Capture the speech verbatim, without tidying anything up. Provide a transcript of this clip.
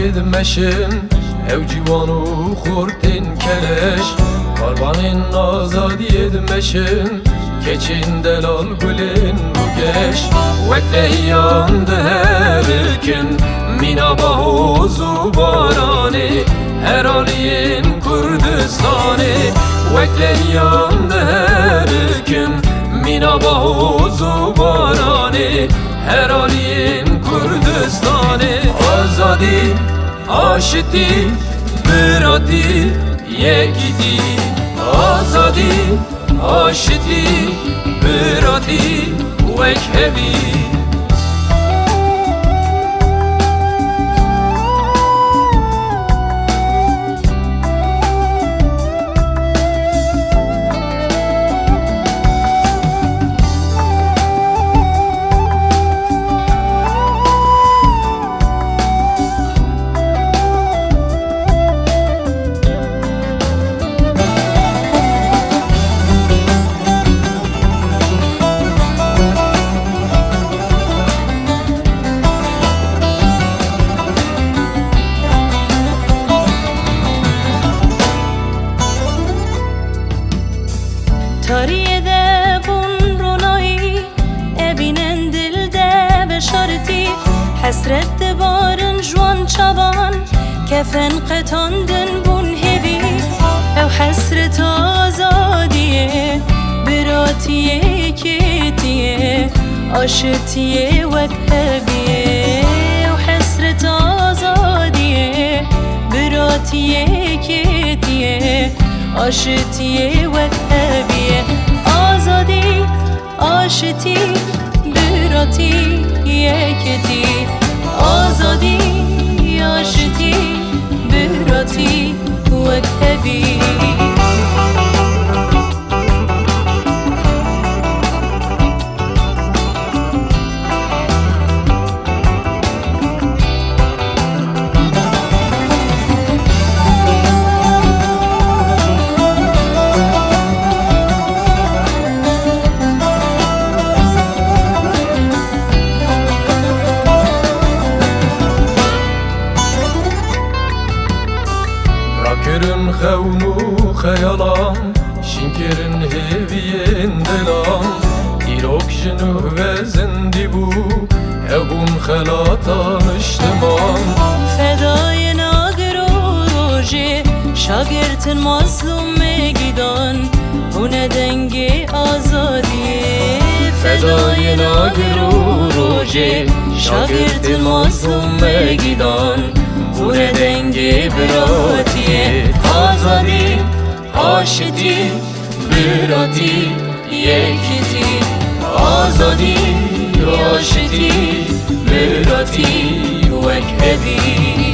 دمشن او جوان و خورتن کلش کاروان آزادی دمشن keçin delal gülün bu geç Vekleyan deherken mina bahuzu barani her aliyin Kürdistan'ı Vekleyan deherken mina bahuzu barani her aliyin Kürdistan'ı Azadi, aşiti, bırati, yekiti Azadi آشتی براتی وکهوی تاریه ده بون رونایی ابینن دل ده بشارتی حسرت بارن جوان چابان کفن قطاندن بون هبی او حسرت آزادیه براتیه کتیه آشتیه وکهبیه او حسرت آزادیه براتیه کتیه آشتیه وکهبیه آزادی آشتی براتی یکتی آزادی آشتی براتی وکهبی Rakırın xevnu xeyalan Şinkirin heviyen delan İrok jinu ve zindi bu Evun xelatan iştiman فدای ناگر و روژه شاگرتن مظلوم گیدان بونه دنگ آزادیه فدای ناگر و روژه شاگرتن مظلوم گیدان بونه دنگ براتیه آزادی آشتی براتی یکتی آزادی آشتی براتی وکهبی